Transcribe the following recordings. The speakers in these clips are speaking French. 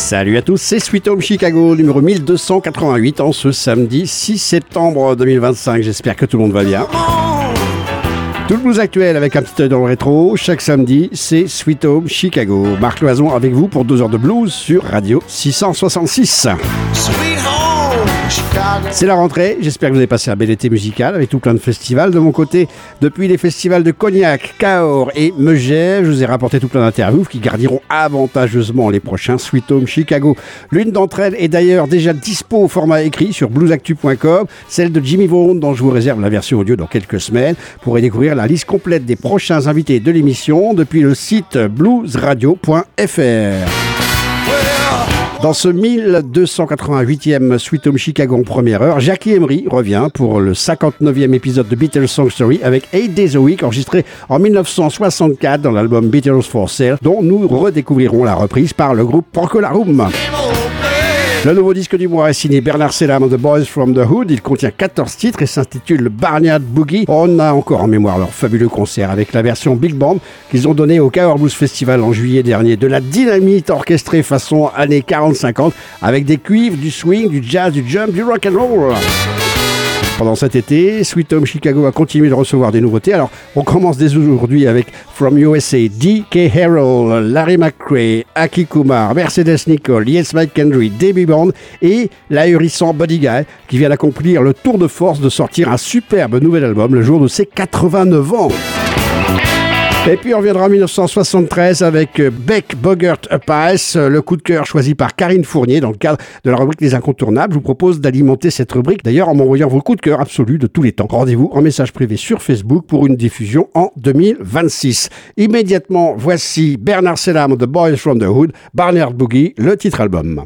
Salut à tous, c'est Sweet Home Chicago, numéro 1288 en ce samedi 6 septembre 2025. J'espère que tout le monde va bien. Tout le blues actuel avec un petit œil dans le rétro. Chaque samedi, c'est Sweet Home Chicago. Marc Loison avec vous pour 2 heures de blues sur Radio 666. C'est la rentrée, j'espère que vous avez passé un bel été musical avec tout plein de festivals. De mon côté, depuis les festivals de Cognac, Cahors et Megève, je vous ai rapporté tout plein d'interviews qui garniront avantageusement les prochains Sweet Home Chicago. L'une d'entre elles est d'ailleurs déjà dispo au format écrit sur bluesactu.com, celle de Jimmy Vaughan dont je vous réserve la version audio dans quelques semaines. Vous pourrez découvrir la liste complète des prochains invités de l'émission depuis le site bluesradio.fr. Dans ce 1288e Sweet Home Chicago en première heure, Jackie Emery revient pour le 59e épisode de Beatles Song Story avec 8 Days a Week, enregistré en 1964 dans l'album Beatles for Sale, dont nous redécouvrirons la reprise par le groupe Procolarum. Le nouveau disque du mois est signé Bernard Selam and the Boys from the Hood. Il contient 14 titres et s'intitule Barnyard Boogie. On a encore en mémoire leur fabuleux concert avec la version Big Band qu'ils ont donné au Cahors Blues Festival en juillet dernier. De la dynamite orchestrée façon années 40-50 avec des cuivres, du swing, du jazz, du jump, du rock and roll. Pendant cet été, Sweet Home Chicago a continué de recevoir des nouveautés. Alors, on commence dès aujourd'hui avec From USA, D.K. Harrell, Larry McCray, Aki Kumar, Mercedes Nichol, Yes Mike Henry, Debbie Bond et l'ahurissant Buddy Guy qui vient d'accomplir le tour de force de sortir un superbe nouvel album le jour de ses 89 ans. Et puis on reviendra en 1973 avec Beck Bogert Up-Ice, le coup de cœur choisi par Karine Fournier dans le cadre de la rubrique des incontournables. Je vous propose d'alimenter cette rubrique d'ailleurs en m'envoyant vos coups de cœur absolus de tous les temps. Rendez-vous en message privé sur Facebook pour une diffusion en 2026. Immédiatement, voici Bernard Selam, The Boys from the Hood, Barnyard Boogie, le titre album.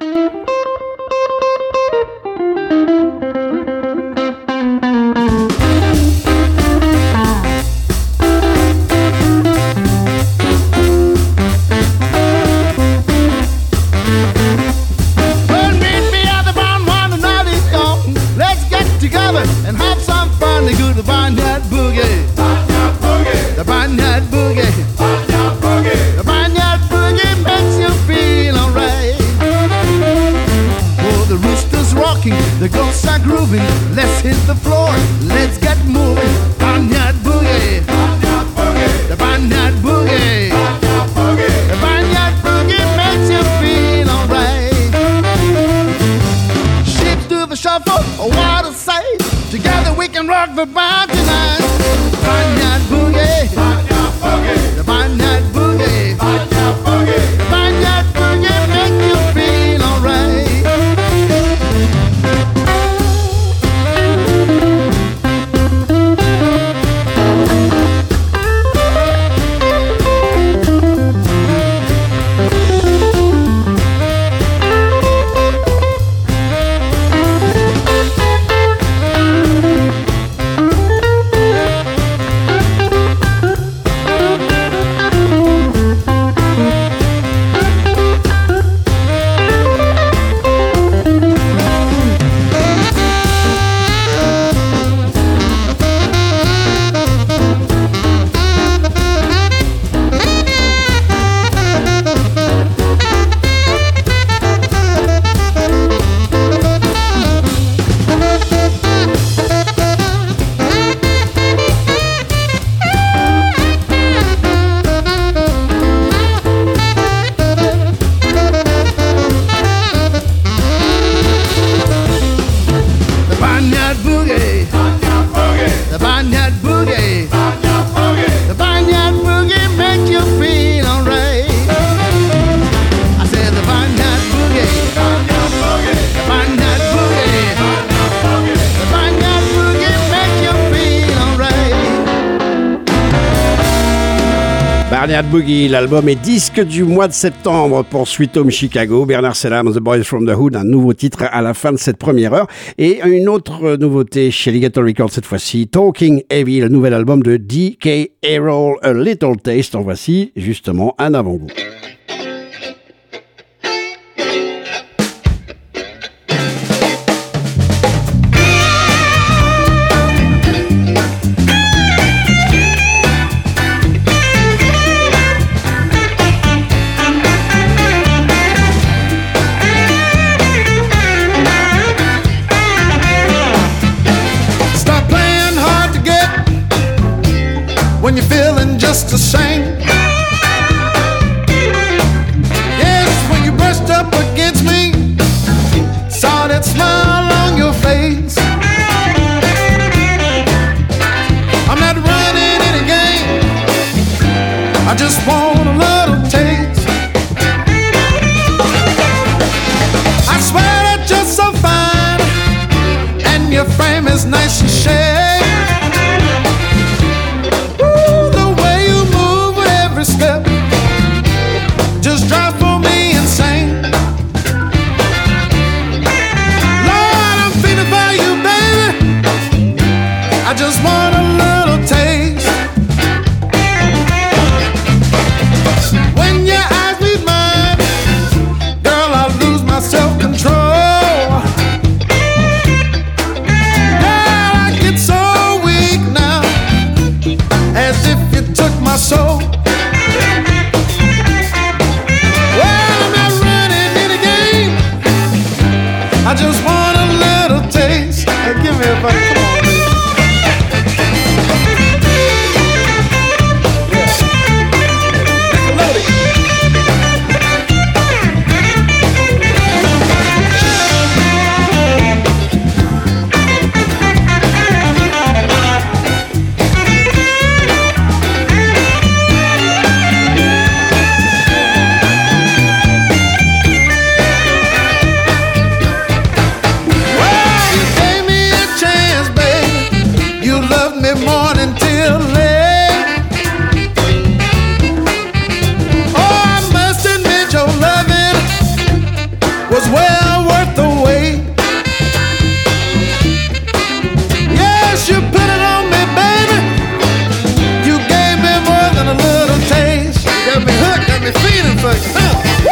And have some fun to do the Barnyard Boogie. Barnyard Boogie. The Barnyard Boogie. Barnyard Boogie. The Barnyard Boogie makes you feel alright. Oh, the rooster's rocking, the ghosts are grooving. Let's hit the floor, let's get moving. Barnyard Boogie. Barnyard Boogie. The Barnyard Boogie. Barnyard Boogie. The Barnyard Boogie makes you feel alright. Ships do the shuffle, oh what a sight. Together we can rock the barn tonight. Barnyard Boogie. Barnyard Boogie. The Barnyard Boogie. Barnyard Boogie. The Barnyard Boogie make you feel alright. Barnyard Boogie, l'album est disque du mois de septembre pour Sweet Home Chicago. Bernard Selam, The Boys from the Hood, un nouveau titre à la fin de cette première heure. Et une autre nouveauté chez Alligator Records cette fois-ci, Talking Heavy, le nouvel album de D.K. Harrell, A Little Taste. En voici justement un avant-goût. when you're feeling just the same. Yes, when you brushed up against me, saw that smile on your face. I'm not running any game, I just want a little taste. I swear that you're so fine, and your frame is nice and shaped. Ooh, the way you move with every step just drives for me insane. Lord, I'm feeling for you, baby. I just want a little taste. When your eyes meet mine, girl, I lose my self-control. Girl, I get so weak now, as if you took my soul. Well, I'm not running in a game, I just want a little taste. Hey, give me a bite, come on, baby. Morning till late. Oh, I must admit your loving was well worth the wait. Yes, you put it on me, baby. You gave me more than a little taste. You got me hooked, got me feeling for you.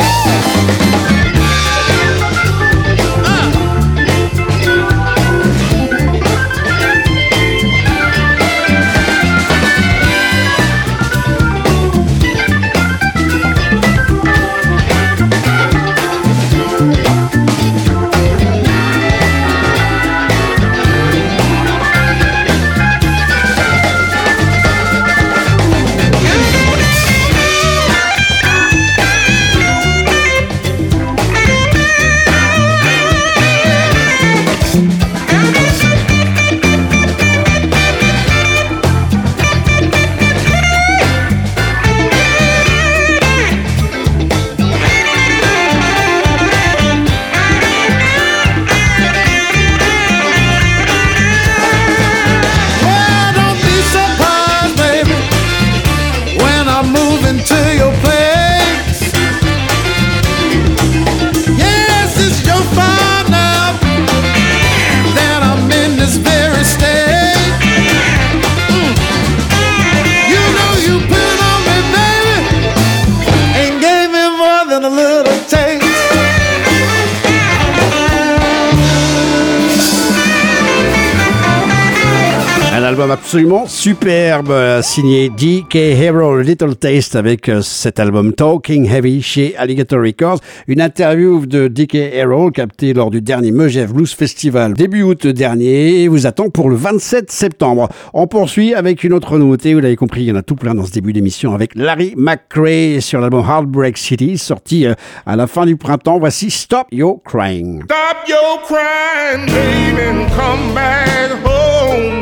Album absolument superbe, signé D.K. Hero, Little Taste, avec cet album Talking Heavy chez Alligator Records. Une interview de D.K. Hero captée lors du dernier Megève Blues Festival début août dernier et vous attend pour le 27 septembre. On poursuit avec une autre nouveauté, vous l'avez compris, il y en a tout plein dans ce début d'émission, avec Larry McCray sur l'album Heartbreak City, sorti à la fin du printemps. Voici Stop Your Crying. Stop your crying, baby, and come back home.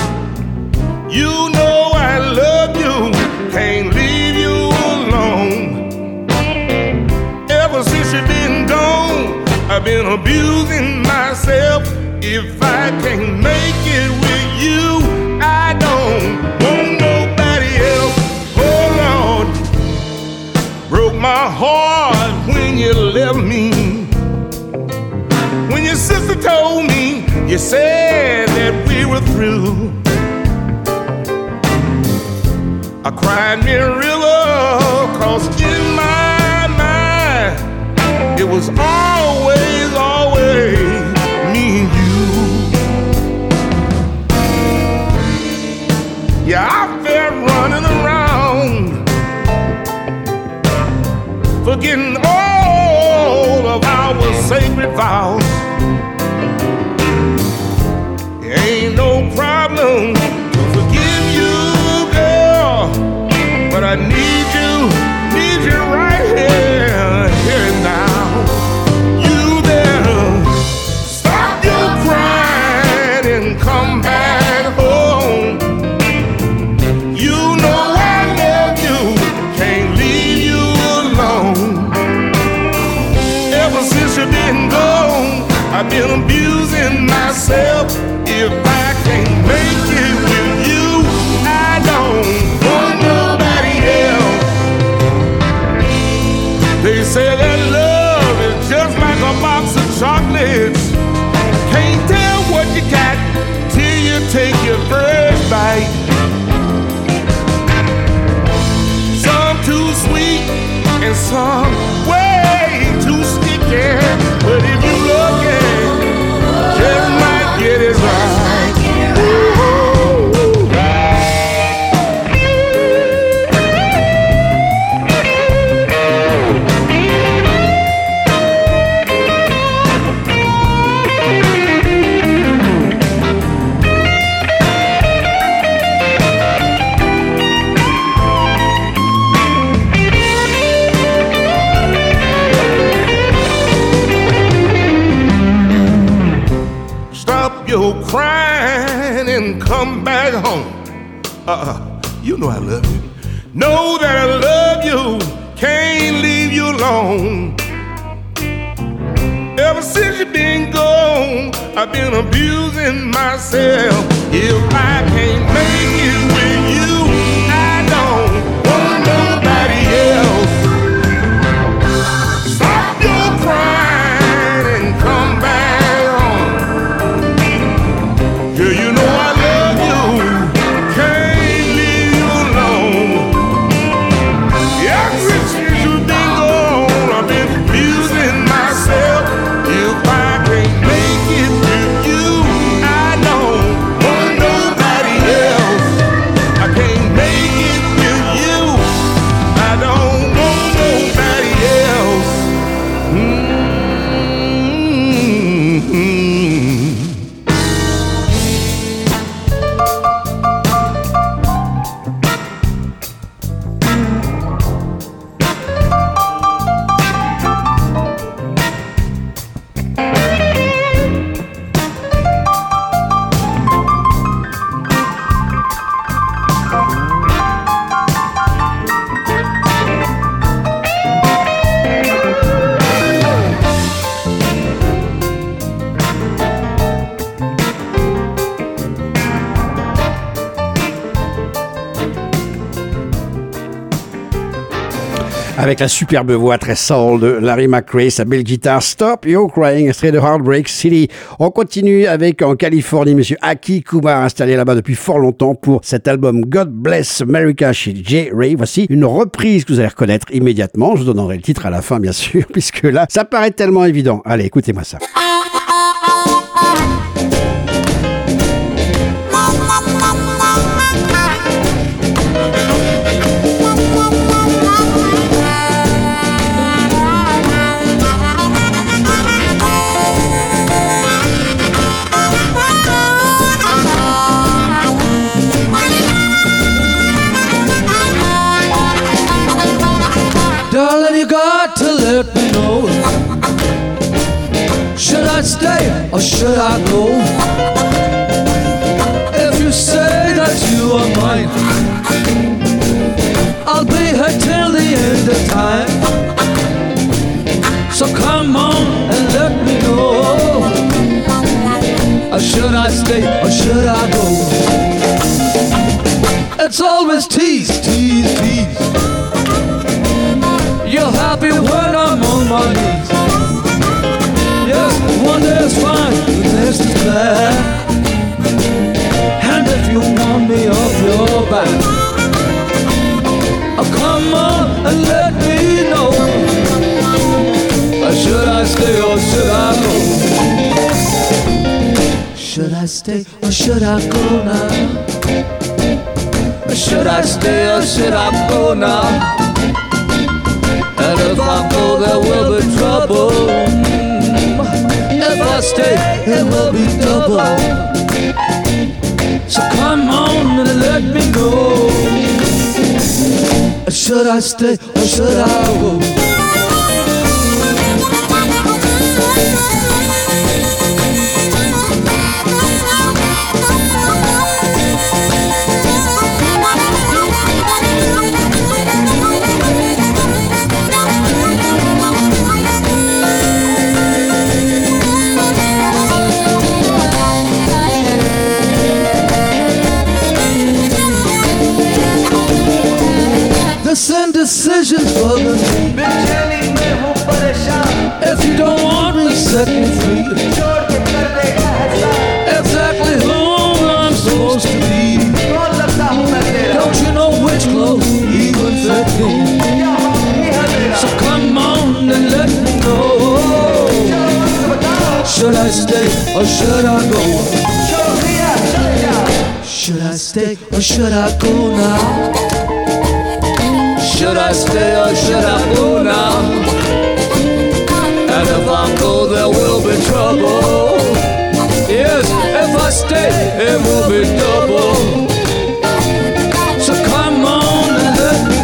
You know I love you, can't leave you alone. Ever since you've been gone, I've been abusing myself. If I can't make it with you, I don't want nobody else. Oh Lord, broke my heart when you left me. When your sister told me, you said that we were through. I cried me a river, 'cause in my mind it was always, always me and you. Yeah, I felt running around, forgetting all of our sacred vows. It ain't no problem to forgive you, girl. need you right here, here now. You better stop your crying and come back home. You know I love you, can't leave you alone. Ever since you've been gone, I've been abusing myself. If I can't make it with you, I don't want nobody else. They say that love is just like a box of chocolates. Can't tell what you got till you take your first bite. Some too sweet and some way too sticky. But if you look at it, just might get it right. You're crying and come back home. You know I love you. Know that I love you, can't leave you alone. Ever since you've been gone, I've been abusing myself. If I can't make it with you, I don't want nobody else. Stop your crying and come back. You know I love you, can't leave you alone. Ever since you've been gone, I've been abusing myself. If I can't make it with you, I don't want nobody else. I can't make it with you, I don't want nobody else. Avec la superbe voix très soul de Larry McRae, sa belle guitare Stop Your Crying, extrait de Heartbreak City. On continue avec en Californie, monsieur Aki Kumar, installé là-bas depuis fort longtemps pour cet album God Bless America chez J. Ray. Voici une reprise que vous allez reconnaître immédiatement. Je vous donnerai le titre à la fin, bien sûr, puisque là, ça paraît tellement évident. Allez, écoutez-moi ça. Darling, you got to let me know. Should I stay or should I go? If you say that you are mine, I'll be here till the end of time. So come on and let me know. Or should I stay or should I go? It's always tease, tease, tease. You're happy when I'm on my knees. Yes, one day is fine, the next is bad. And if you want me off your back, oh, come on and let me know. Or should I stay or should I go? Should I stay or should I go now? Or should I stay or should I go now? And if I go, there will be trouble. If I stay, it will be double. So come on and let me go. Should I stay or should I go? This indecision bother me. If you don't want me, set me free. Exactly who I'm supposed to be. Don't you know which clothes even fit me? So come on and let me know. Should I stay or should I go? Should I stay or should I go now? Should I stay or should I go now? And if I go, there will be trouble. Yes, if I stay, it will be double. So come on and let me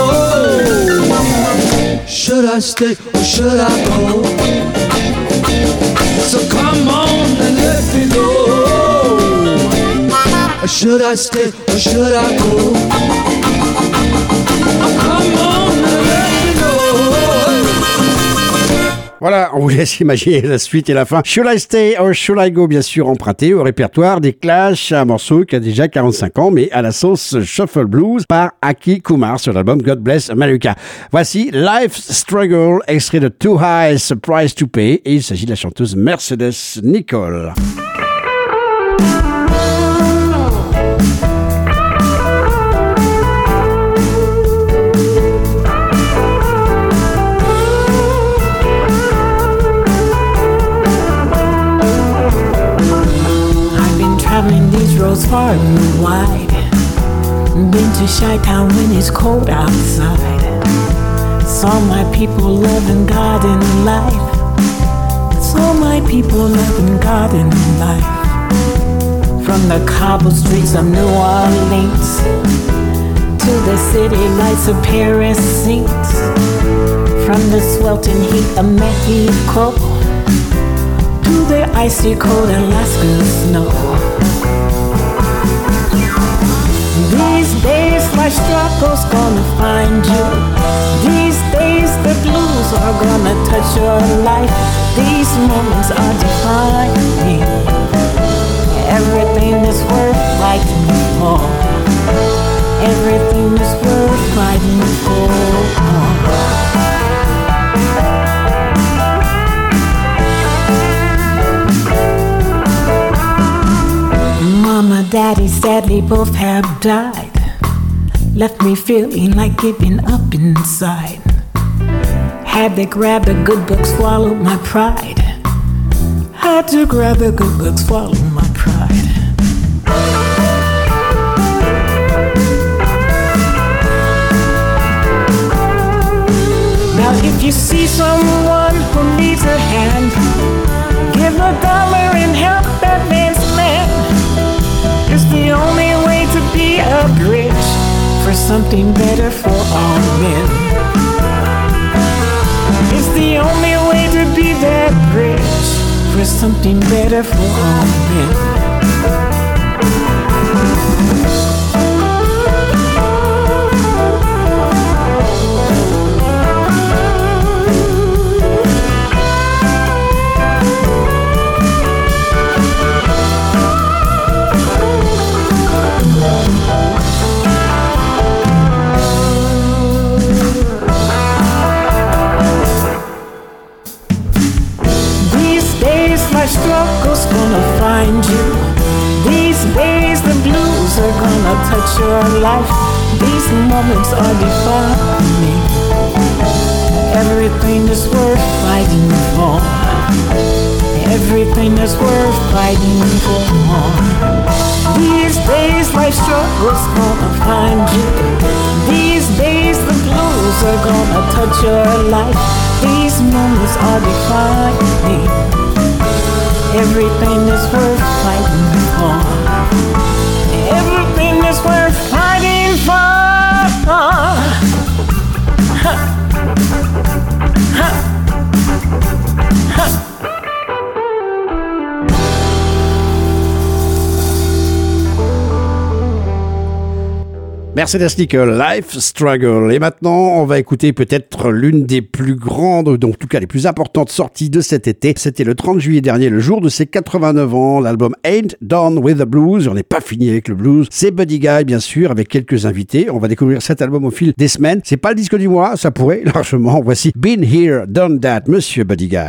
go. Should I stay or should I go? So come on and let me know. Should I stay or should I go? Voilà, on vous laisse imaginer la suite et la fin. Should I Stay or Should I Go, bien sûr, emprunté au répertoire des Clash, un morceau qui a déjà 45 ans, mais à la sauce Shuffle Blues par Aki Kumar sur l'album God Bless America. Voici Life's Struggle, extrait de Too High Price to Pay, et il s'agit de la chanteuse Mercedes Nicole. Traveling these roads far and wide. Been to Chi-Town when it's cold outside. Saw my people loving God and life. Saw my people loving God and life. From the cobble streets of New Orleans to the city lights of Paris scenes. From the sweltering heat of Mexico to the icy cold Alaska snow. These days my struggle's gonna find you. These days the blues are gonna touch your life. These moments are defining everything that's worth fighting for. Everything that's worth fighting for. Mama, Daddy sadly both have died. Left me feeling like giving up inside. Had to grab a good book, swallow my pride. Had to grab a good book, swallow my pride. Now if you see someone who needs a hand, give a dollar and help that man's man. It's the only way to be a bridge for something better for all men. It's the only way to be that bridge for something better for all men. Struggle's gonna find you. These days the blues are gonna touch your life. These moments are defining everything is worth fighting for. Everything is worth fighting for. These days life struggle's gonna find you. These days the blues are gonna touch your life. These moments are defining everything is worth fighting for. Everything is worth fighting for. Mercedes Nickel, Life Struggle. Et maintenant, on va écouter peut-être l'une des plus grandes, donc en tout cas les plus importantes sorties de cet été. C'était le 30 juillet dernier, le jour de ses 89 ans. L'album Ain't Done With The Blues. On n'est pas fini avec le blues. C'est Buddy Guy, bien sûr, avec quelques invités. On va découvrir cet album au fil des semaines. C'est pas le disque du mois, ça pourrait largement. Voici Been Here, Done That, Monsieur Buddy Guy.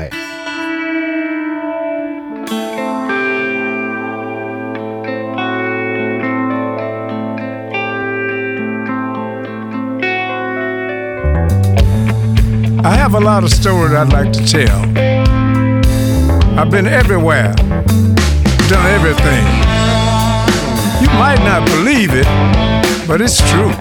I have a lot of stories I'd like to tell. I've been everywhere, done everything. You might not believe it, but it's true.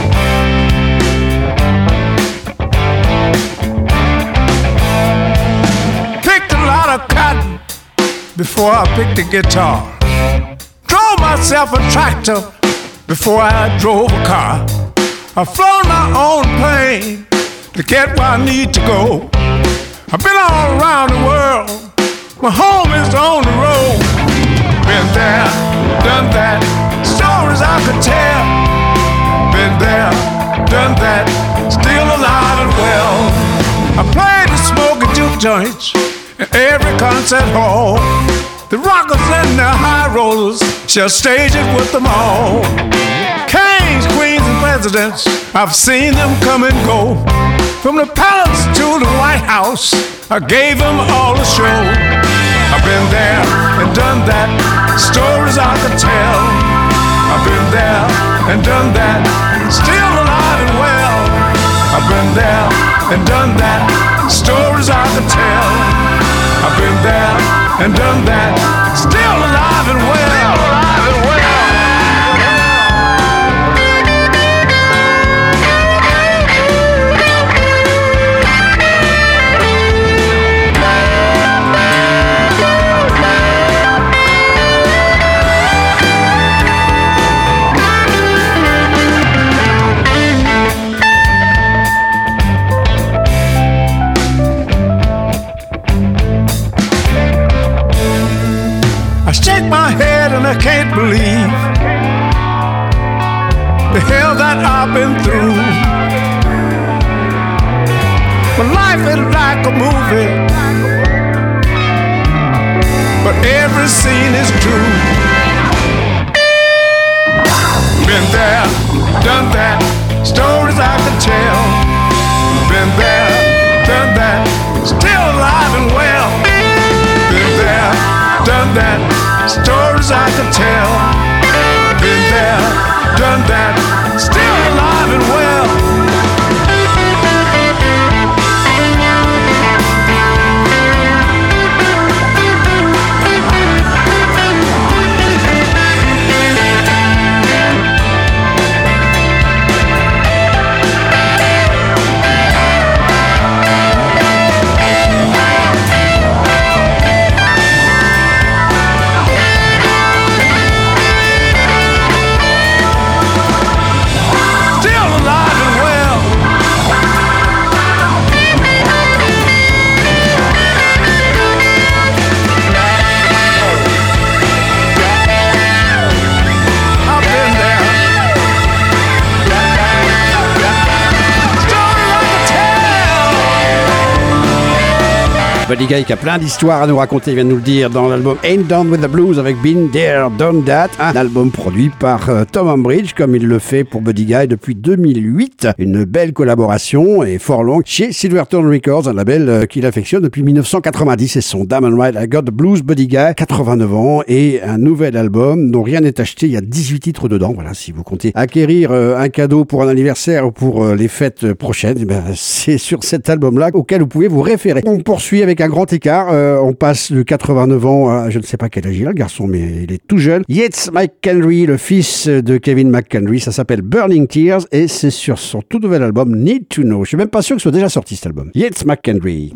Picked a lot of cotton before I picked a guitar. Drove myself a tractor before I drove a car. I've flown my own plane to get where I need to go. I've been all around the world. My home is on the road. Been there, done that. Stories I could tell. Been there, done that. Still alive and well. I played the smoking juke joints in every concert hall. The rockers and the high rollers shall stage it with them all. Kings, queens, and presidents, I've seen them come and go. From the palace to the White House, I gave them all a show. I've been there and done that, stories I could tell. I've been there and done that, still alive and well. I've been there and done that, stories I could tell. I've been there and done that, still alive and well. Alive and well. Shake my head and I can't believe the hell that I've been through. My life is like a movie, but every scene is true. Been there, done that, stories I could tell. Been there, done that, still alive and well. Been there, done that, stories I could tell. Been there, done that, still alive and well. Buddy Guy qui a plein d'histoires à nous raconter, il vient de nous le dire dans l'album Ain't Done With The Blues avec Been There, Done That, un album produit par Tom Ambridge comme il le fait pour Buddy Guy depuis 2008. Une belle collaboration et fort longue chez Silvertone Records, un label qu'il affectionne depuis 1990 et son Diamond Ride I Got The Blues. Buddy Guy, 89 ans et un nouvel album dont rien n'est acheté, il y a 18 titres dedans. Voilà, si vous comptez acquérir un cadeau pour un anniversaire ou pour les fêtes prochaines, eh ben, c'est sur cet album-là auquel vous pouvez vous référer. On poursuit avec un grand écart, on passe de 89 ans à je ne sais pas quel âge il a le garçon, mais il est tout jeune. Yates McHenry, le fils de Kevin McHenry, ça s'appelle Burning Tears et c'est sur son tout nouvel album Need to Know. Je suis même pas sûr que ce soit déjà sorti cet album. Yates McHenry.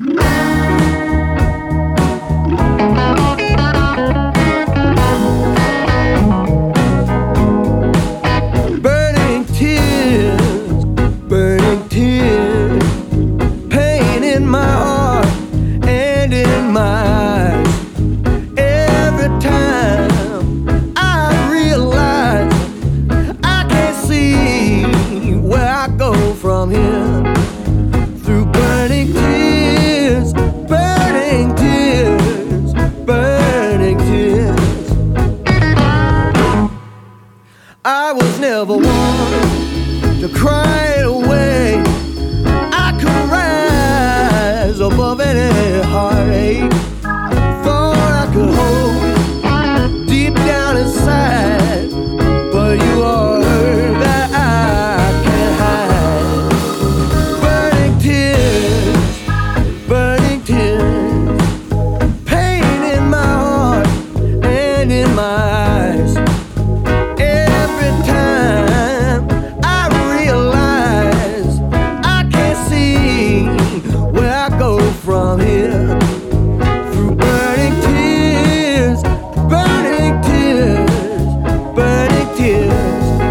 Every time I realize I can't see I was never one to cry it away. I could rise above any heartache. Thought I could hold deep down inside, but you are hurt that I can't hide. Burning tears, burning tears, pain in my heart and in my eyes. Every time I realize I can't see where I go from here. Through burning tears, burning tears, burning tears.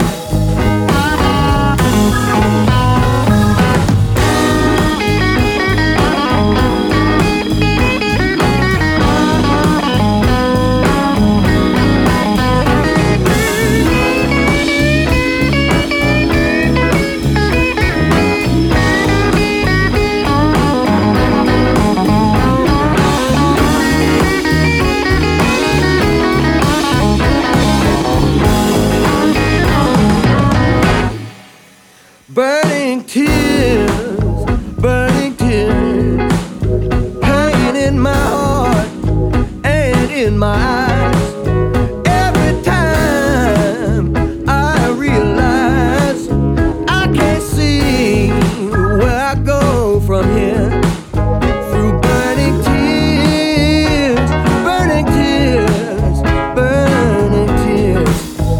Burning tears, burning tears, pain in my heart and in my eyes. Every time I realize I can't see where I go from here. Through burning tears, burning tears, burning tears.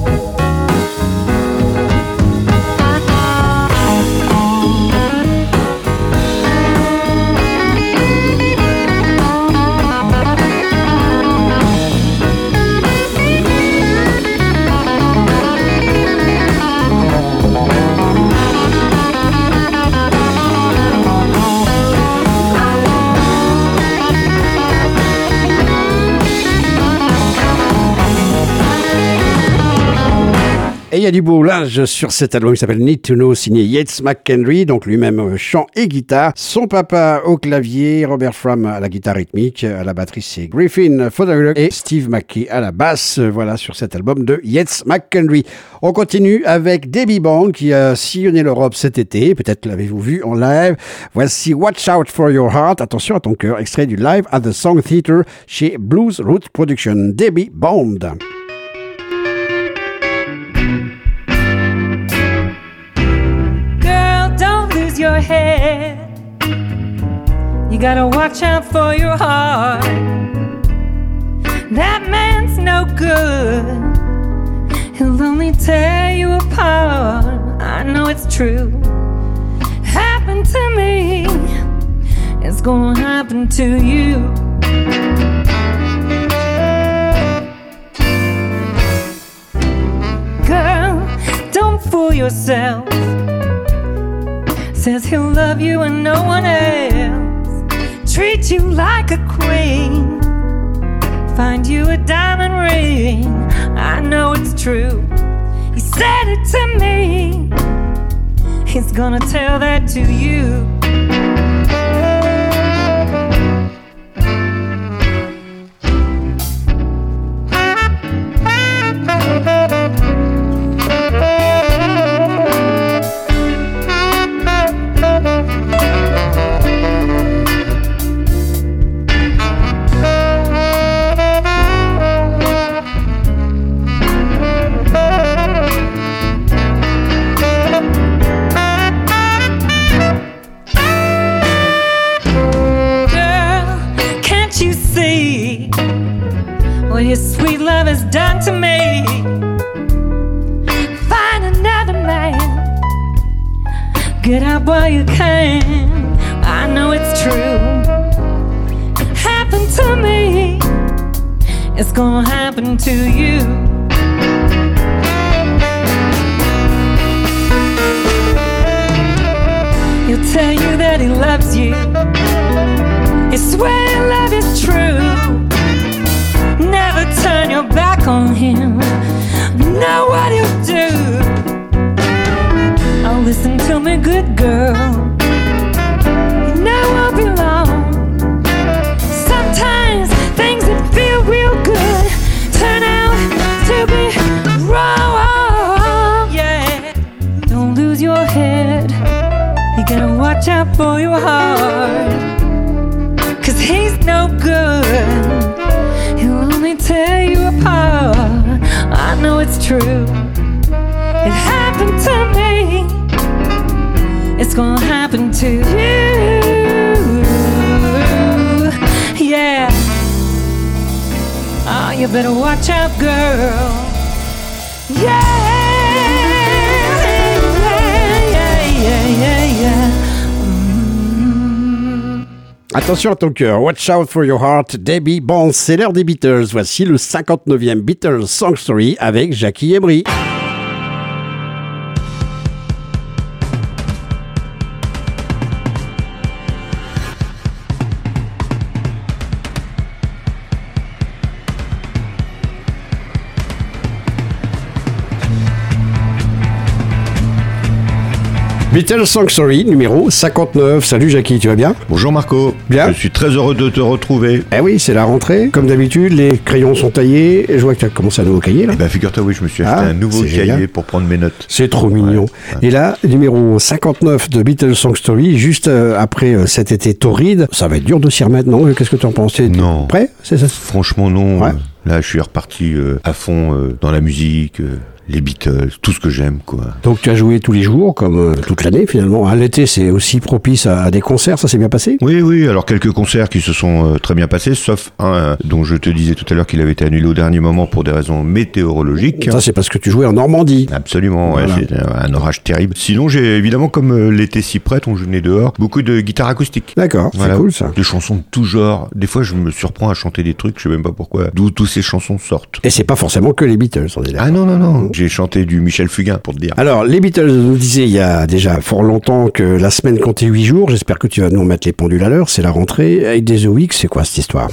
Et il y a du beau linge sur cet album qui s'appelle Need to Know, signé Yates McHenry, donc lui-même chant et guitare. Son papa au clavier, Robert Fromm à la guitare rythmique, à la batterie c'est Griffin Fothergill et Steve McKay à la basse. Voilà sur cet album de Yates McHenry. On continue avec Debbie Bond qui a sillonné l'Europe cet été. Peut-être l'avez-vous vu en live. Voici Watch Out for Your Heart. Attention à ton cœur, extrait du Live at the Song Theatre chez Blues Root Production. Debbie Bond. Your head, you gotta watch out for your heart. That man's no good, he'll only tear you apart. I know it's true, happened to me, it's gonna happen to you. Girl, don't fool yourself. Says he'll love you and no one else, treat you like a queen, find you a diamond ring. I know it's true, he said it to me, he's gonna tell that to you. What your sweet love has done to me. Find another man, get out while you can. I know it's true, happened to me, it's gonna happen to you. He'll tell you that he loves you, he swear love is true. Never turn your back on him, know what he'll do. Oh, listen to me, good girl, you know I'll be long. Sometimes things that feel real good turn out to be wrong. watch out for your heart, 'cause he's no good, he'll only tear you apart. I know it's true, it happened to me, it's gonna happen to you. Yeah. Oh, you better watch out, girl. Yeah. Attention à ton cœur, watch out for your heart, Debbie Bonds, c'est l'heure des Beatles. Voici le 59e Beatles Song Story avec Jackie Emery. Beatles Song Story numéro 59. Salut Jackie, tu vas bien? Bonjour Marco. Bien. Je suis très heureux de te retrouver. Eh oui, c'est la rentrée. Comme d'habitude, les crayons sont taillés. Je vois que tu as commencé un nouveau cahier là. Eh ben, figure-toi, oui, je me suis acheté un nouveau cahier génial. pour prendre mes notes. C'est trop mignon. Ouais. Et là, numéro 59 de Beatles Song Story, juste après cet été torride. Ça va être dur de s'y remettre, non? Qu'est-ce que tu en penses? T'es Non. prêt? C'est ça? Franchement, non. Ouais. Là, je suis reparti à fond dans la musique, les Beatles, tout ce que j'aime, quoi. Donc tu as joué tous les jours, comme toute l'année finalement. Hein, l'été, c'est aussi propice à des concerts, ça s'est bien passé? Oui, alors quelques concerts qui se sont très bien passés, sauf un dont je te disais tout à l'heure qu'il avait été annulé au dernier moment pour des raisons météorologiques. Ça, c'est parce que tu jouais en Normandie. Absolument, Voilà. ouais, c'est un orage terrible. Sinon, j'ai évidemment, comme l'été s'y prête, on venait dehors, beaucoup de guitare acoustique. D'accord, Voilà. c'est cool ça. Des chansons de tout genre. Des fois, je me surprends à chanter des trucs, je sais même pas pourquoi, d'où toutes ces chansons sortent. Et c'est pas forcément que les Beatles, on est d'accord. Ah non. J'ai chanté du Michel Fugain, pour te dire. Alors, les Beatles nous disaient il y a déjà fort longtemps que la semaine comptait 8 jours. J'espère que tu vas nous remettre les pendules à l'heure. C'est la rentrée. 8 Days a Week, c'est quoi cette histoire?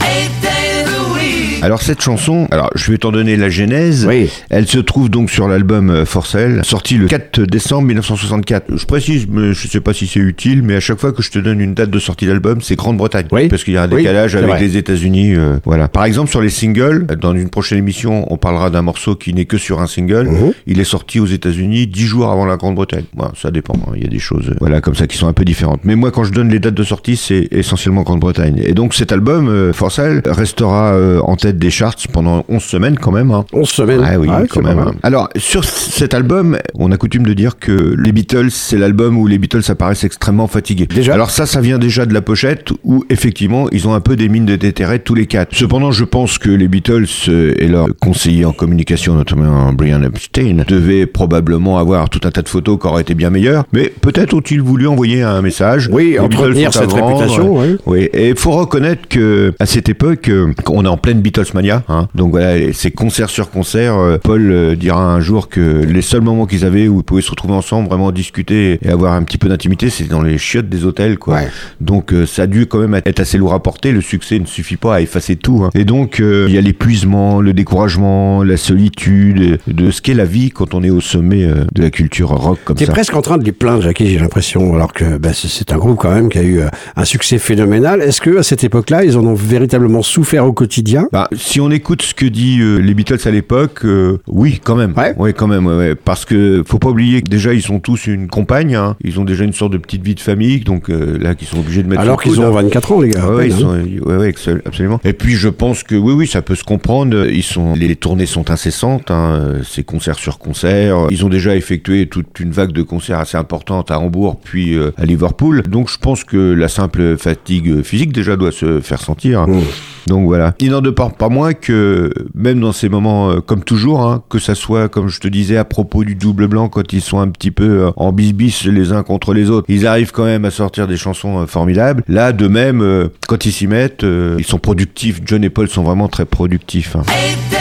Alors cette chanson, je vais t'en donner la genèse. Oui. Elle se trouve donc sur l'album For Sale, sorti le 4 décembre 1964. Je précise, mais je sais pas si c'est utile, mais à chaque fois que je te donne une date de sortie d'album, c'est Grande-Bretagne. Oui. Parce qu'il y a un Oui, décalage c'est avec vrai. les États-Unis. Voilà. Par exemple, sur les singles, dans une prochaine émission, on parlera d'un morceau qui n'est que sur un single. Il est sorti aux États-Unis 10 jours avant la Grande-Bretagne. Voilà, ça dépend. Hein. Il y a des choses, voilà, comme ça qui sont un peu différentes. Mais moi, quand je donne les dates de sortie, c'est essentiellement Grande-Bretagne. Et donc cet album, For Sale, restera en tête des charts pendant 11 semaines quand même. Hein. 11 semaines. Ah oui, Ouais, quand c'est même. pas mal. Alors, sur cet album, on a coutume de dire que les Beatles, c'est l'album où les Beatles apparaissent extrêmement fatigués. Déjà. Alors ça vient déjà de la pochette où, effectivement, ils ont un peu des mines de déterré tous les quatre. Cependant, je pense que les Beatles et leur conseiller en communication, notamment Brian Epstein, devaient probablement avoir tout un tas de photos qui auraient été bien meilleures, mais peut-être ont-ils voulu envoyer un message. Oui, Les entretenir Beatles sont à cette vendre. réputation, oui. Oui, et il faut reconnaître que à cette époque, on est en pleine Beatlesmania, hein. Donc voilà, c'est concert sur concert. Paul dira un jour que les seuls moments qu'ils avaient où ils pouvaient se retrouver ensemble, vraiment discuter et avoir un petit peu d'intimité, c'est dans les chiottes des hôtels, quoi. Ouais. Donc ça a dû quand même être assez lourd à porter. Le succès ne suffit pas à effacer tout, hein. Et donc il y a l'épuisement, le découragement, la solitude, de ce qu'est la vie quand on est au sommet de la culture rock comme T'es ça. presque en train de les plaindre, Jackie, j'ai l'impression, alors que c'est un groupe quand même qui a eu un succès phénoménal. Est-ce que à cette époque-là, ils en ont véritablement souffert au quotidien? Bah, si on écoute ce que dit les Beatles à l'époque, oui, quand même. Ouais. Oui, quand même. Ouais. Parce que faut pas oublier que déjà ils sont tous une compagne. Hein. Ils ont déjà une sorte de petite vie de famille, donc là qu'ils sont obligés de mettre. Alors qu'ils ont 24 ans, les gars. Ouais, à peine, ils sont, absolument. Et puis je pense que oui, ça peut se comprendre. Les tournées sont incessantes, hein, c'est concert sur concert. Ils ont déjà effectué toute une vague de concerts assez importante à Hambourg, puis à Liverpool. Donc je pense que la simple fatigue physique déjà doit se faire sentir. Donc voilà. Il n'en demeure pas moins que même dans ces moments, comme toujours, hein, que ça soit, comme je te disais, à propos du double blanc, quand ils sont un petit peu en bis-bis les uns contre les autres, ils arrivent quand même à sortir des chansons formidables. Là, de même, quand ils s'y mettent, ils sont productifs. John et Paul sont vraiment très productifs. Hein.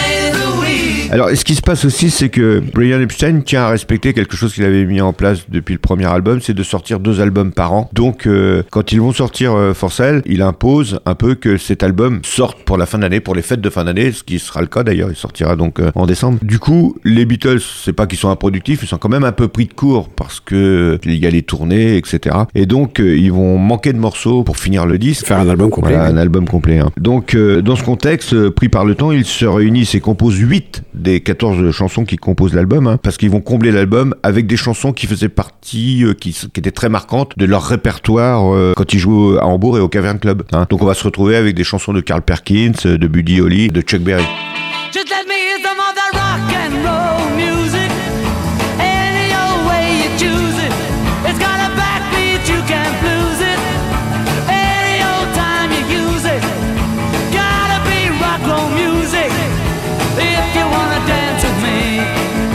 Alors, ce qui se passe aussi, c'est que Brian Epstein tient à respecter quelque chose qu'il avait mis en place depuis le premier album, c'est de sortir 2 albums par an. Donc, quand ils vont sortir For Sale, il impose un peu que cet album sorte pour la fin d'année, pour les fêtes de fin d'année, ce qui sera le cas d'ailleurs, il sortira donc en décembre. Du coup, les Beatles, c'est pas qu'ils sont improductifs, ils sont quand même un peu pris de court parce que il y a les tournées, etc. Et donc, ils vont manquer de morceaux pour finir le disque. Faire un album complet. Voilà, un album complet. Hein. Donc, dans ce contexte, pris par le temps, ils se réunissent et composent 8 des 14 chansons qui composent l'album, hein, parce qu'ils vont combler l'album avec des chansons qui faisaient partie, qui étaient très marquantes de leur répertoire quand ils jouaient à Hambourg et au Cavern Club. Hein. Donc on va se retrouver avec des chansons de Carl Perkins, de Buddy Holly, de Chuck Berry. Just let me hear some of that rock and roll music. Any old way you choose it. It's got a backbeat, you can't lose it. Any old time you use it. Gotta be rock roll music. If you wanna dance with me.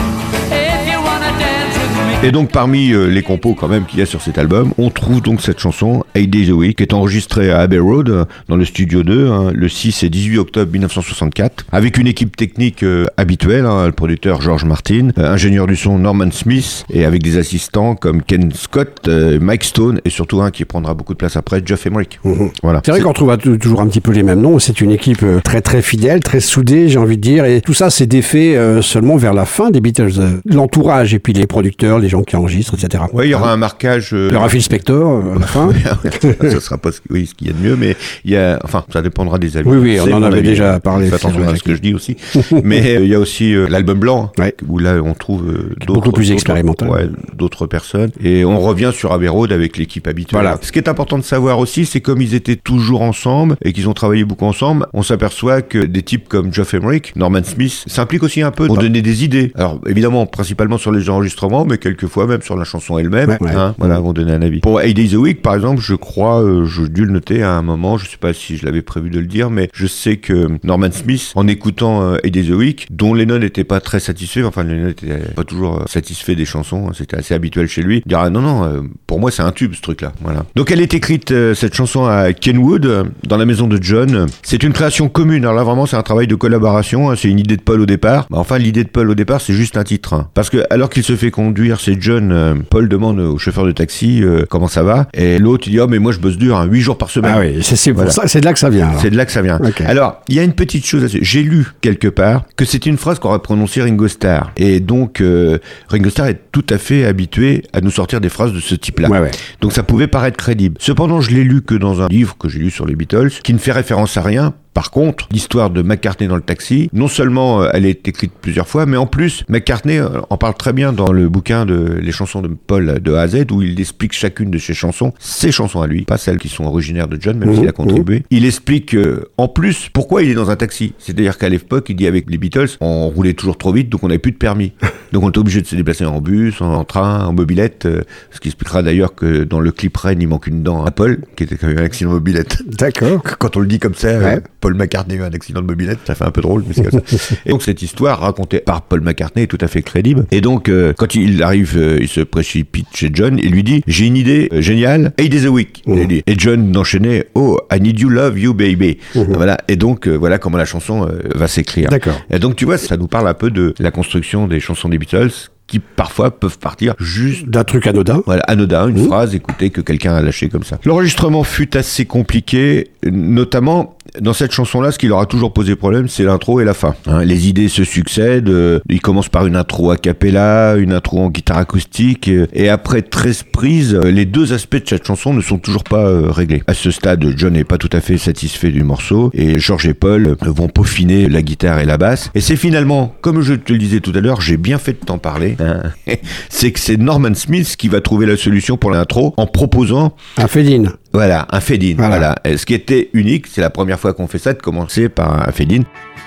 If you wanna dance with me. Et donc parmi les compos quand même qu'il y a sur cet album, on trouve donc cette chanson 8 Days a Week, qui est enregistrée à Abbey Road dans le studio 2, hein, le 6 et 18 octobre 1964, avec une équipe technique habituelle, hein, le producteur George Martin, ingénieur du son Norman Smith, et avec des assistants comme Ken Scott, Mike Stone, et surtout un qui prendra beaucoup de place après, Geoff Emerick. Voilà. C'est vrai qu'on retrouve toujours un petit peu les mêmes noms. C'est une équipe très très fidèle, très soudée, j'ai envie de dire, et tout ça s'est défait seulement vers la fin des Beatles. L'entourage et puis les producteurs, les gens qui enregistrent, etc. Oui, il y aura un marquage. Il y aura Phil Spector à la fin. Ça sera pas ce qu'il y a de mieux, mais il y a, enfin, ça dépendra des avis. Oui, on en avait déjà parlé. Fais attention à ce que je dis aussi. Mais il y a aussi l'album blanc, où là on trouve beaucoup plus expérimental. D'autres personnes. Et on revient sur Abbey Road avec l'équipe habituelle. Voilà. Ce qui est important de savoir aussi, c'est comme ils étaient toujours ensemble et qu'ils ont travaillé beaucoup ensemble, on s'aperçoit que des types comme Geoff Emerick, Norman Smith s'impliquent aussi un peu pour donner des idées. Alors évidemment, principalement sur les enregistrements, mais quelquefois même sur la chanson elle-même. Hein, voilà, vont donner un avis. Pour 8 Days a Week, par exemple, je crois, j'ai dû le noter à un moment, je sais pas si je l'avais prévu de le dire, mais je sais que Norman Smith, en écoutant 8 Days a Week, dont Lennon n'était pas très satisfait, enfin Lennon n'était pas toujours satisfait des chansons, c'était assez habituel chez lui, dire non, pour moi c'est un tube ce truc-là. Voilà. Donc elle est écrite, cette chanson, à Kenwood, dans la maison de John. C'est une création commune, alors là vraiment c'est un travail de collaboration, hein, c'est une idée de Paul au départ. Mais enfin l'idée de Paul au départ c'est juste un titre, hein, parce que alors qu'il se fait conduire, c'est John, Paul demande au chauffeur de taxi comment ça va, et l'autre il dit mais moi je bosse dur, 8 jours par semaine. Ah oui, c'est pour ça, c'est de là que ça vient. Alors. C'est de là que ça vient. Okay. Alors, il y a une petite chose à dire. J'ai lu quelque part que c'était une phrase qu'aurait prononcée Ringo Starr. Et donc, Ringo Starr est tout à fait habitué à nous sortir des phrases de ce type-là. Donc ça pouvait paraître crédible. Cependant, je l'ai lu que dans un livre que j'ai lu sur les Beatles, qui ne fait référence à rien. Par contre, l'histoire de McCartney dans le taxi, non seulement elle est écrite plusieurs fois, mais en plus, McCartney en parle très bien dans le bouquin de Les chansons de Paul de A à Z, où il explique chacune de ses chansons à lui, pas celles qui sont originaires de John, même s'il a contribué. Il explique en plus pourquoi il est dans un taxi. C'est-à-dire qu'à l'époque, il dit avec les Beatles, on roulait toujours trop vite, donc on n'avait plus de permis. Donc on était obligé de se déplacer en bus, en train, en mobilette, ce qui expliquera d'ailleurs que dans le clip Rain, il manque une dent à Paul, qui était quand même un accident de mobilette. D'accord. Quand on le dit comme ça, Paul McCartney a eu un accident de mobilette, ça fait un peu drôle, mais c'est comme ça. Et donc cette histoire racontée par Paul McCartney est tout à fait crédible. Et donc quand il arrive, il se précipite chez John, il lui dit j'ai une idée géniale, 8 Days a Week. Et John enchaînait oh I need you, love you baby. Voilà. Et donc voilà comment la chanson va s'écrire. D'accord. Et donc tu vois, ça nous parle un peu de la construction des chansons des Beatles, qui parfois peuvent partir juste d'un truc anodin. Voilà, anodin, une phrase, écoutez, que quelqu'un a lâché comme ça. L'enregistrement fut assez compliqué, notamment dans cette chanson-là, ce qui leur a toujours posé problème, c'est l'intro et la fin. Hein, les idées se succèdent, ils commencent par une intro a cappella, une intro en guitare acoustique, et après 13 prises, les deux aspects de cette chanson ne sont toujours pas réglés. À ce stade, John n'est pas tout à fait satisfait du morceau, et George et Paul vont peaufiner la guitare et la basse. Et c'est finalement, comme je te le disais tout à l'heure, j'ai bien fait de t'en parler, c'est que c'est Norman Smith qui va trouver la solution pour l'intro en proposant un fade-in. Voilà, un fade-in. Voilà. Et ce qui était unique, c'est la première fois qu'on fait ça, de commencer par un fade-in.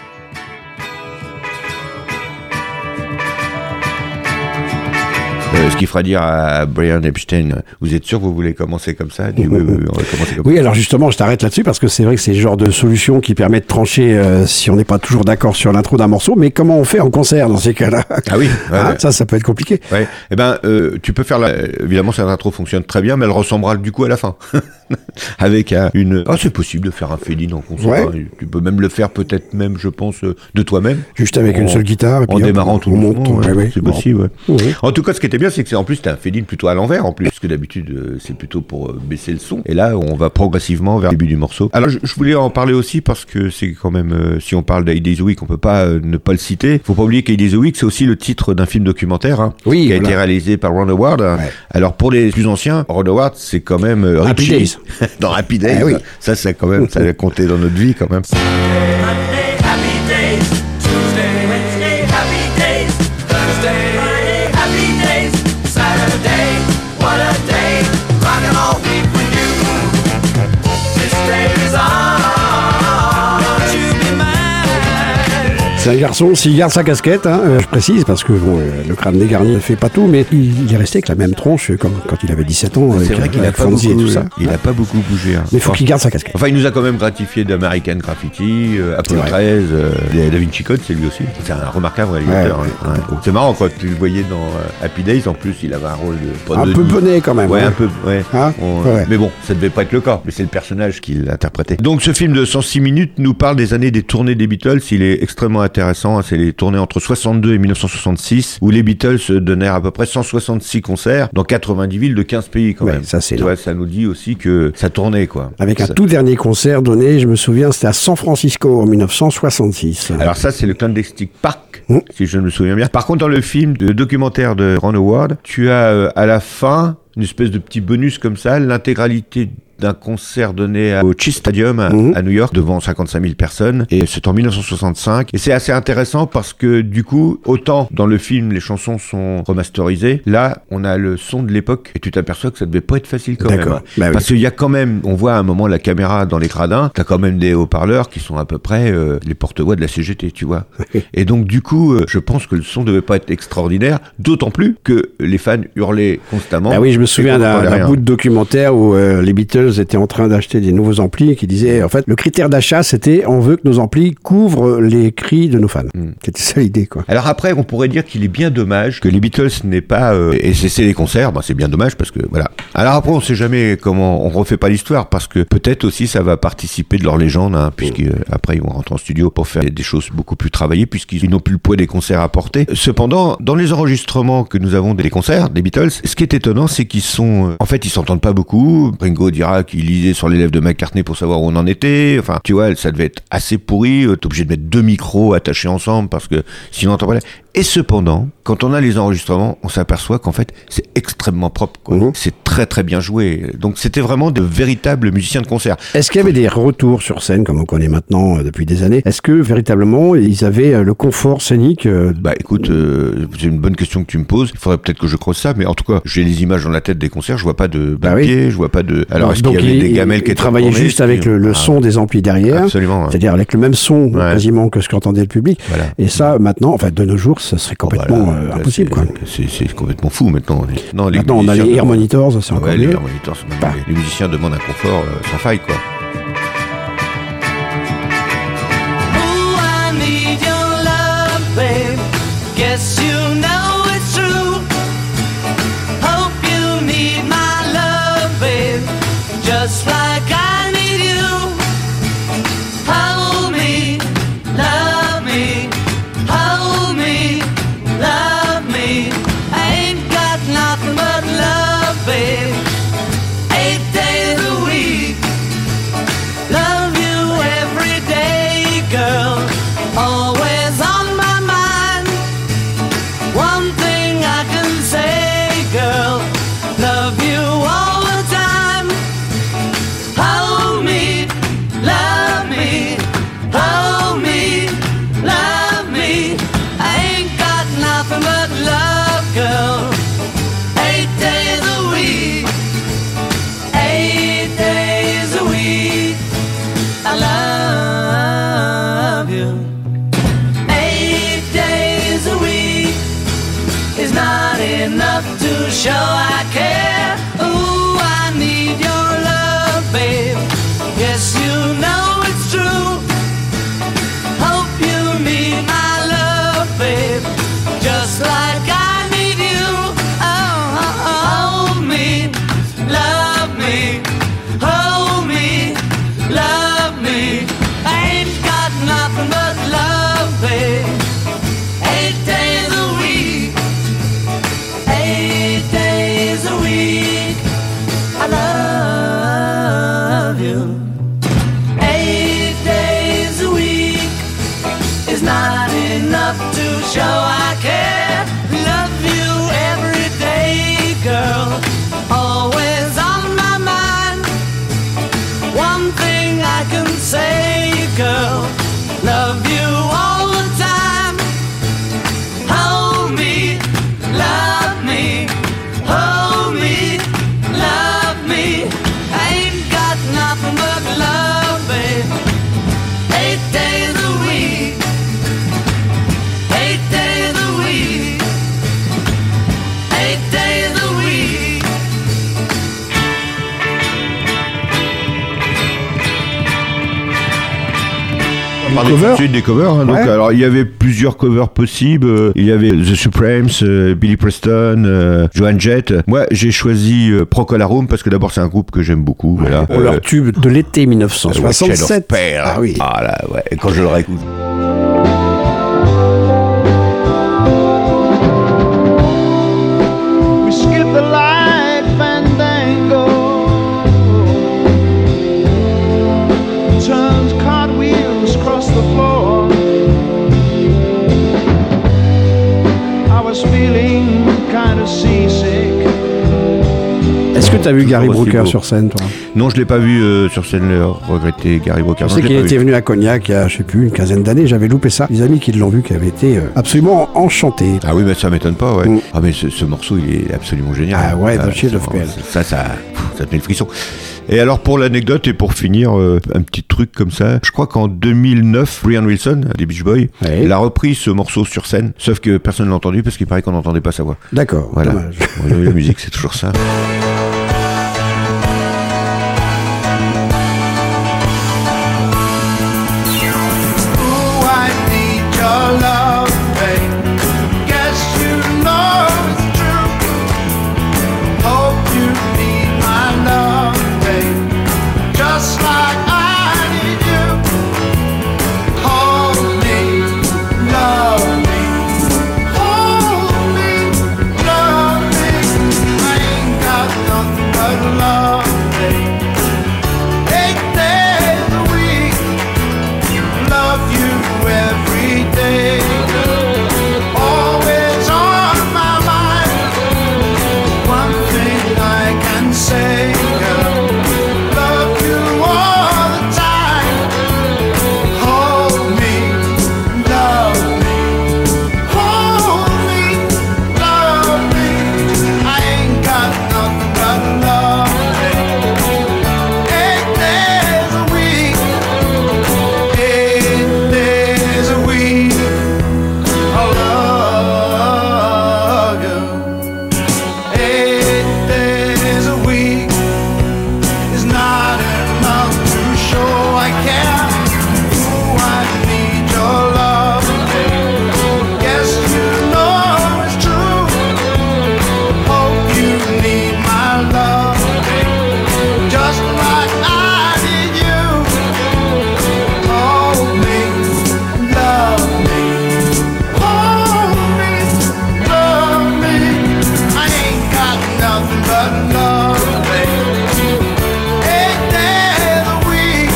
Ce qui fera dire à Brian Epstein, vous êtes sûr que vous voulez commencer comme ça? Oui, on va commencer comme ça. Oui, alors justement, je t'arrête là-dessus parce que c'est vrai que c'est le genre de solution qui permet de trancher si on n'est pas toujours d'accord sur l'intro d'un morceau, mais comment on fait en concert dans ces cas-là? Ah oui, ça peut être compliqué. Ouais. Eh ben, tu peux faire évidemment, cette intro fonctionne très bien, mais elle ressemblera du coup à la fin. Avec une... Ah, c'est possible de faire un fade-in en concert. Ouais. Tu peux même le faire peut-être même, je pense, de toi-même. Juste avec une seule guitare. Et puis en démarrant tout le monde. C'est possible, ouais. En tout cas, ce qui était bien, c'est que en plus, c'était un fade-in plutôt à l'envers, en plus. Parce que d'habitude, c'est plutôt pour baisser le son. Et là, on va progressivement vers le début du morceau. Alors, je voulais en parler aussi parce que c'est quand même... si on parle d'8 Days a Week, on peut pas ne pas le citer. Faut pas oublier qu'8 Days a Week, c'est aussi le titre d'un film documentaire qui a été réalisé par Ron Howard. Ouais. Alors, pour les plus anciens, Ron Howard, c'est quand même Richie. Dans Happy Days. Oui. Ça quand même, ça a compté dans notre vie quand même. garçon, s'il garde sa casquette, hein, je précise, parce que bon, le crâne dégarni ne fait pas tout, mais il est resté avec la même tronche comme quand il avait 17 ans. C'est vrai qu'il n'a pas Fonzie beaucoup, et tout ça. il a pas beaucoup bougé. Hein. Mais il faut qu'il garde sa casquette. Enfin, il nous a quand même gratifié d'American Graffiti, Apollo 13, Da Vinci Code, c'est lui aussi. C'est un remarquable réalisateur. Ouais. C'est marrant quand tu le voyais dans Happy Days, en plus il avait un rôle de Un peu bonnet quand même. Ouais, hein. un peu. Ouais. Hein ouais. Mais bon, ça devait pas être le cas. Mais c'est le personnage qu'il interprétait. Donc ce film de 106 minutes nous parle des années des tournées des Beatles. Il est extrêmement intéressant. C'est les tournées entre 62 et 1966 où les Beatles donnèrent à peu près 166 concerts dans 90 villes de 15 pays quand même. Ça c'est. Tu vois, ça nous dit aussi que ça tournait quoi. Avec un tout dernier concert donné, je me souviens, c'était à San Francisco en 1966. Alors ça, c'est le Clandestine Park, si je me souviens bien. Par contre, dans le film, le documentaire de Ron Howard, tu as à la fin une espèce de petit bonus comme ça, l'intégralité d'un concert donné au Chase Stadium à New York devant 55 000 personnes et c'est en 1965 et c'est assez intéressant parce que du coup autant dans le film les chansons sont remasterisées, là on a le son de l'époque et tu t'aperçois que ça devait pas être facile quand même parce qu'il y a quand même, on voit à un moment la caméra dans les gradins, t'as quand même des haut-parleurs qui sont à peu près les porte-voix de la CGT, tu vois. Et donc du coup je pense que le son devait pas être extraordinaire, d'autant plus que les fans hurlaient constamment. Ah oui, je me souviens d'un bout de documentaire où les Beatles étaient en train d'acheter des nouveaux amplis qui disaient, en fait, le critère d'achat, c'était on veut que nos amplis couvrent les cris de nos fans. C'était ça l'idée, quoi. Alors après, on pourrait dire qu'il est bien dommage que les Beatles n'aient pas et cessé les concerts. C'est bien dommage parce que voilà. Alors après, on sait jamais comment, on refait pas l'histoire parce que peut-être aussi ça va participer de leur légende, hein, puisque après ils vont rentrer en studio pour faire des choses beaucoup plus travaillées puisqu'ils n'ont plus le poids des concerts à porter. Cependant, dans les enregistrements que nous avons des concerts des Beatles, ce qui est étonnant, c'est qu'ils sont, en fait, ils s'entendent pas beaucoup. Ringo dira qu'il lisait sur les lèvres de McCartney pour savoir où on en était. Enfin, tu vois, ça devait être assez pourri. T'es obligé de mettre 2 micros attachés ensemble parce que sinon on t'entend pas. Et cependant, quand on a les enregistrements, on s'aperçoit qu'en fait, c'est extrêmement propre, quoi. C'est très très bien joué. Donc c'était vraiment de véritables musiciens de concert. Est-ce qu'il y avait des retours sur scène, comme on connaît maintenant depuis des années? Est-ce que véritablement, ils avaient le confort scénique Bah écoute, c'est une bonne question que tu me poses. Il faudrait peut-être que je creuse ça, mais en tout cas, j'ai les images dans la tête des concerts, je vois pas de pied, je vois pas de... Alors est-ce qu'il y avait des gamelles qui étaient travaillaient juste avec le son des amplis derrière. Absolument. C'est-à-dire avec le même son quasiment que ce qu'entendait le public. Voilà. Et ça, maintenant, enfin de nos jours, ça serait complètement impossible, quoi. C'est complètement fou maintenant. Maintenant, on a les ear monitors, c'est encore mieux. Les ear monitors, les musiciens demandent un confort sans faille, quoi. Just like I need you. Hold me, love me, hold me, love me. I ain't got nothing but love, babe. 8 days a week. Love you every day, girl. Always on my mind. One thing I can say, girl. Love you all the time. Hold me, love me, hold me, love me. I ain't got nothing but love, girl. 8 days a week, 8 days a week. I love you. 8 days a week is not enough to show I care. Ooh, I need your love, babe. Yes, you know it's true. Hope you need my love, babe. Just like I need you. Oh, hold me, love me, hold me, love me. I ain't got nothing but love, babe. 8 days a week, 8 days a week. parler covers. tout de suite des covers. Hein, donc, Ouais. alors, il y avait plusieurs covers possibles. Il y avait The Supremes, Billy Preston, Joan Jett. Moi, j'ai choisi Procol Harum parce que d'abord, c'est un groupe que j'aime beaucoup. Voilà. Pour leur tube de l'été Shade 1967. of Pale. Ah oui. Ah là, ouais. Et quand je le réécoute. We skip the light fandango, turns cartwheels across the floor. I was feeling kind of seasick. Est-ce que tu as vu Gary Toujours aussi Brooker beau. sur scène, toi? Non, je l'ai pas vu sur scène, regretté Gary Brooker. Je Non, sais je l'ai qu'il pas était vu. venu à Cognac il y a, je sais plus, une quinzaine d'années. J'avais loupé ça. Les amis qui l'ont vu, qui avaient été absolument enchantés. Ah oui, mais ça m'étonne pas, ouais. Mm. Ah mais ce morceau, il est absolument génial. Ah ouais, The Shade of c'est- Pale. Ça te met le frisson. Et alors pour l'anecdote et pour finir, un petit truc comme ça, je crois qu'en 2009, Brian Wilson, des Beach Boys, Ouais. il a repris ce morceau sur scène, sauf que personne ne l'a entendu parce qu'il paraît qu'on n'entendait pas sa voix. D'accord, Voilà. dommage. Bon, la musique, c'est toujours ça. Ooh, I need your love, babe. Guess you know it's true. Hope you need my love, babe. Just like I need you. Hold me, love me. Hold me, love me. I ain't got nothing but love, babe. 8 days a week. Love you every day. Always on my mind. One thing I can say, girl. Love you all the time. Hold me, love me. Hold me, love me. I ain't got nothing but love, babe. 8 days a week. 8 days a week, I love you. 8 days a week is not enough to show I care. Ooh, I need your love, babe. Yes, you know it's true. Hope you need my love, babe. Just like I need you. Hold me, love me. Hold me, love me. I ain't got nothing but love, babe. 8 days a week.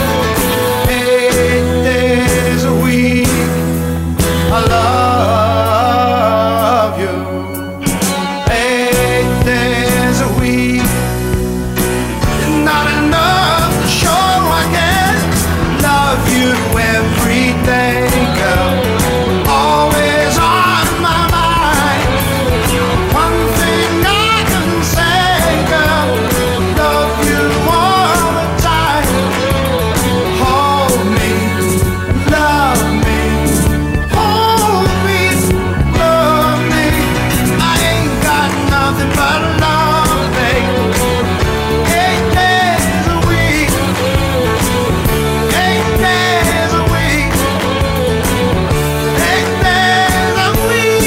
8 days a week. I love you. 8 days a week. Not enough to show I can love you every day, girl. Always on my mind. One thing I can say, girl. Love you all the time. Hold me, love me. Hold me, love me. I ain't got nothing but love, babe. 8 days a week. 8 days a week. 8 days a week.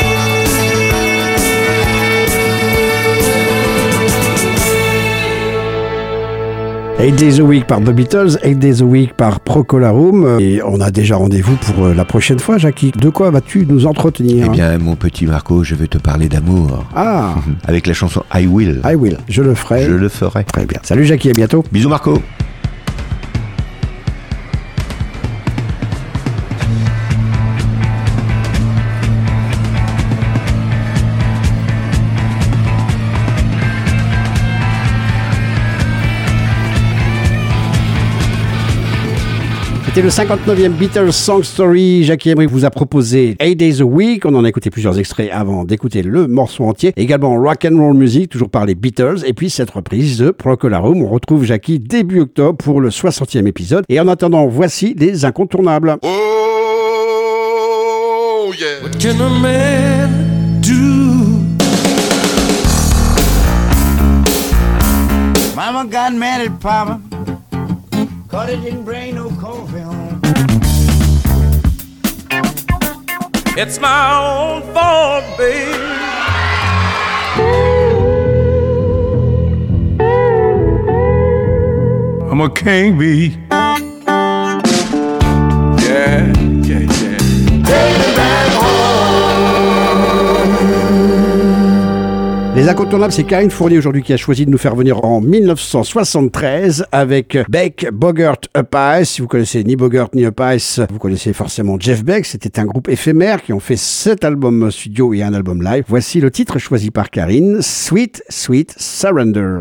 8 Days a Week par The Beatles, 8 Days a Week par Procol Harum. Et on a déjà rendez-vous pour la prochaine fois, Jackie. De quoi vas-tu nous entretenir? Eh bien, mon petit Marco, je vais te parler d'amour. Ah, Avec la chanson I Will. I will. Je le ferai. Je le ferai. Très bien. Salut Jackie, à bientôt. Bisous Marco. C'était le 59e Beatles Song Story. Jackie Emery vous a proposé 8 Days a Week. On en a écouté plusieurs extraits avant d'écouter le morceau entier. Également Rock and Roll Music, toujours par les Beatles. Et puis cette reprise de Procol Harum. On retrouve Jackie début octobre pour le 60e épisode. Et en attendant, voici les incontournables. Oh, yeah. What can a man do? Mama got mad at Papa, 'cause he didn't bring no coffee home. It's my own fault, babe. I'm a king bee. Yeah, yeah, yeah. Take me back home. Les incontournables, c'est Karine Fournier aujourd'hui qui a choisi de nous faire venir en 1973 avec Beck, Bogert, Up Ice. Si vous connaissez ni Bogert ni Up Ice, vous connaissez forcément Jeff Beck. C'était un groupe éphémère qui ont fait 7 albums studio et un album live. Voici le titre choisi par Karine, Sweet, Sweet Surrender.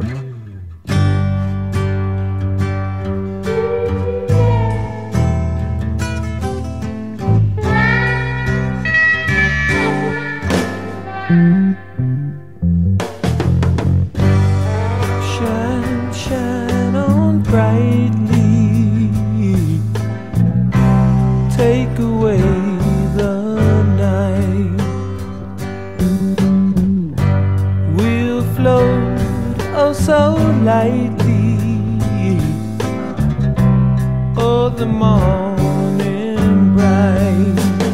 Shine on brightly, take away the night. We'll float oh so lightly, oh the morning bright.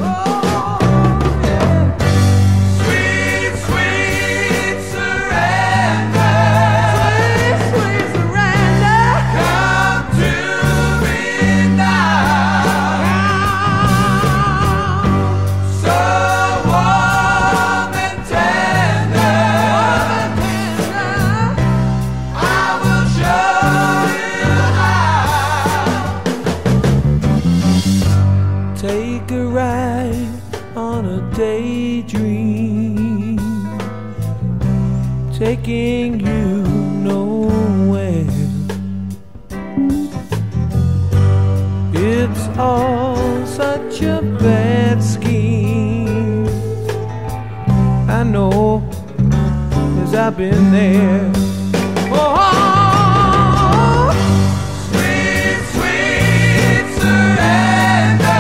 Take a ride on a daydream, taking you nowhere. It's all such a bad scheme, I know, 'cause I've been there. Oh, sweet, sweet surrender.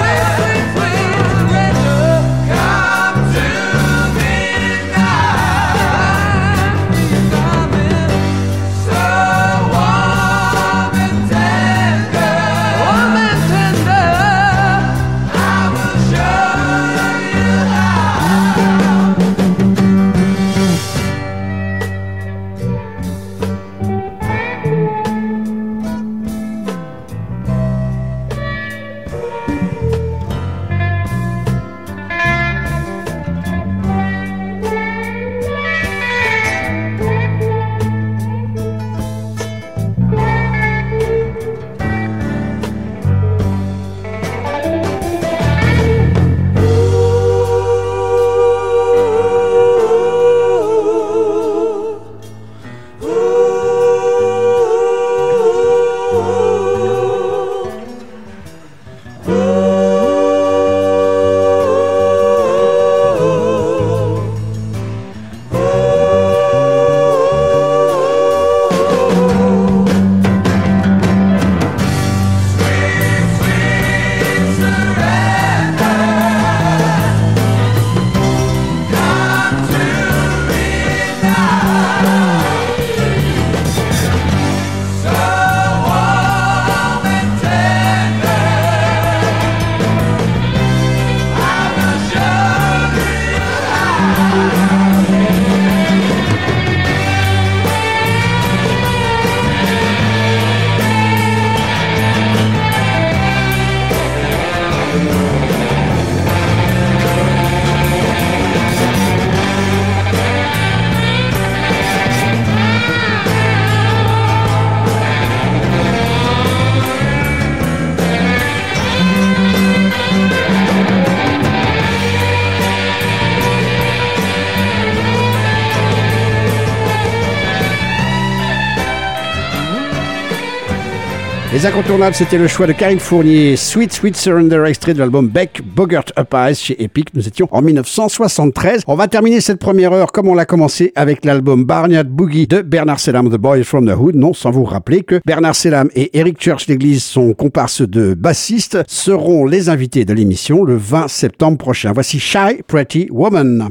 Les incontournables, c'était le choix de Karine Fournier, Sweet Sweet Surrender, extrait de l'album Beck, Bogert, Up Ice chez Epic. Nous étions en 1973. On va terminer cette première heure comme on l'a commencé avec l'album Barnyard Boogie de Bernard Selam, The Boys from the Hood. Non, sans vous rappeler que Bernard Selam et Eric Church l'Église, son comparse de bassiste, seront les invités de l'émission le 20 septembre prochain. Voici Shy Pretty Woman.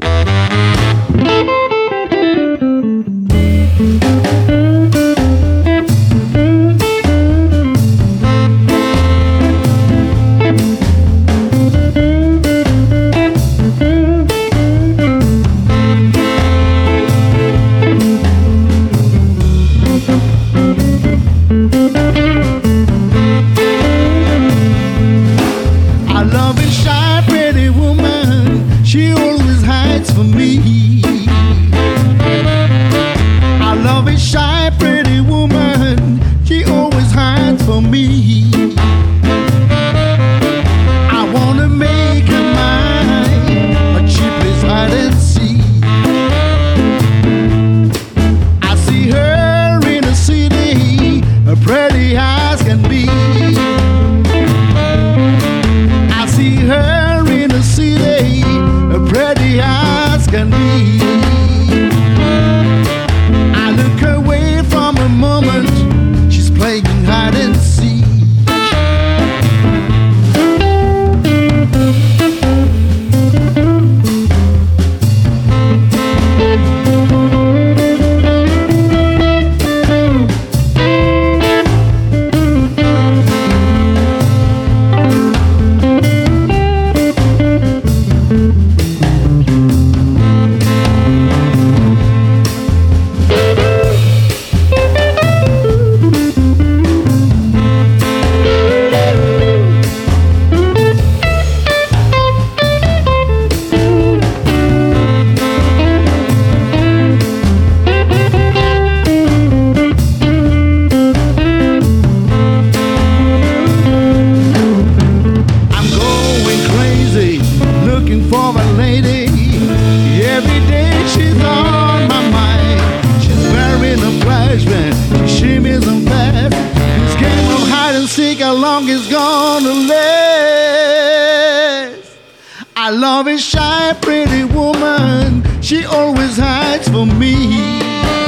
hides for me.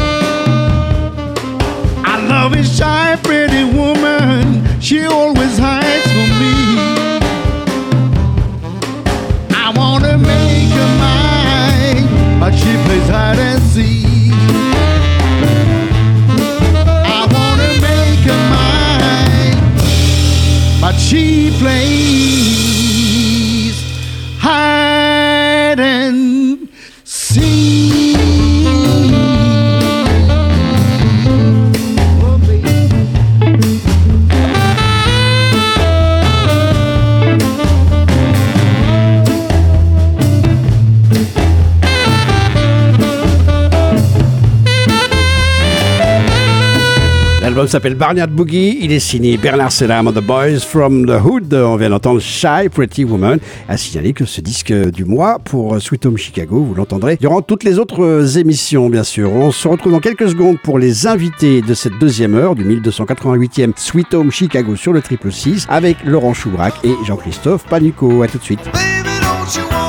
I love a shy, pretty woman. She always hides for me. I wanna make her mine, but she plays hide and seek. I wanna make her mine, but she plays hide and seek. L'album s'appelle Barnyard Boogie, il est signé Bernard Selam and the Boys from the Hood. On vient d'entendre Shy Pretty Woman. À signaler que ce disque du mois pour Sweet Home Chicago, vous l'entendrez durant toutes les autres émissions, bien sûr. On se retrouve dans quelques secondes pour les invités de cette deuxième heure du 1288e Sweet Home Chicago sur le 666 avec Laurent Choubrac et Jean-Christophe Panucco. À tout de suite. Baby, don't you